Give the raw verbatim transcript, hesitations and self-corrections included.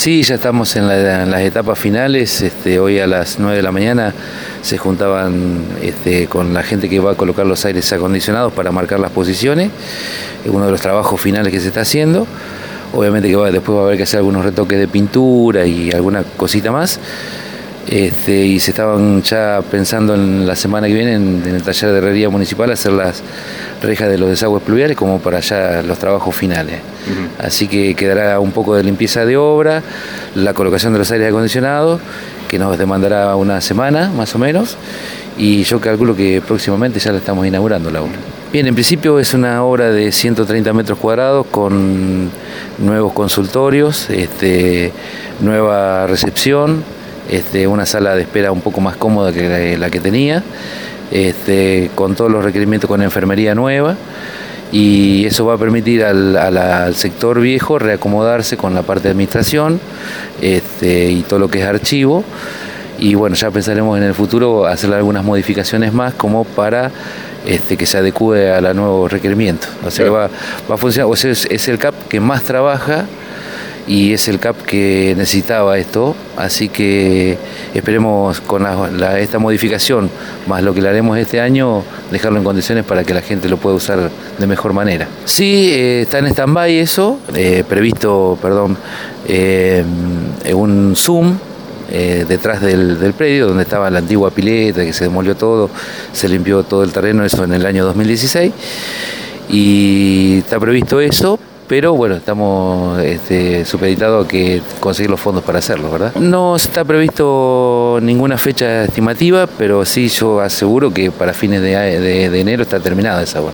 Sí, ya estamos en, la, en las etapas finales. Este, hoy a las nueve de la mañana se juntaban este, con la gente que va a colocar los aires acondicionados para marcar las posiciones. Es uno de los trabajos finales que se está haciendo. Obviamente que va, después va a haber que hacer algunos retoques de pintura y alguna cosita más. Este, y se estaban ya pensando en la semana que viene en, en el taller de herrería municipal hacer las rejas de los desagües pluviales como para ya los trabajos finales. Uh-huh. Así que quedará un poco de limpieza de obra, la colocación de los aires acondicionados, que nos demandará una semana más o menos, y yo calculo que próximamente ya la estamos inaugurando la obra. Bien, en principio es una obra de ciento treinta metros cuadrados con nuevos consultorios, este, nueva recepción, Este, una sala de espera un poco más cómoda que la, la que tenía, este, con todos los requerimientos con enfermería nueva, y eso va a permitir al, a la, al sector viejo reacomodarse con la parte de administración este, y todo lo que es archivo. Y bueno, ya pensaremos en el futuro hacer algunas modificaciones más como para este, que se adecue a los nuevos requerimientos. O sea, que va, va a funcionar, o sea, es, es el C A P que más trabaja y es el C A P que necesitaba esto, así que esperemos con la, la, esta modificación, más lo que le haremos este año, dejarlo en condiciones para que la gente lo pueda usar de mejor manera. Sí, eh, está en stand-by eso, eh, previsto, perdón, eh, un Zoom eh, detrás del, del predio, donde estaba la antigua pileta, que se demolió todo, se limpió todo el terreno, eso en el año dos mil dieciséis, y está previsto eso. Pero bueno, estamos este, supeditados a que conseguir los fondos para hacerlo, ¿verdad? No está previsto ninguna fecha estimativa, pero sí yo aseguro que para fines de, de, de enero está terminada esa obra.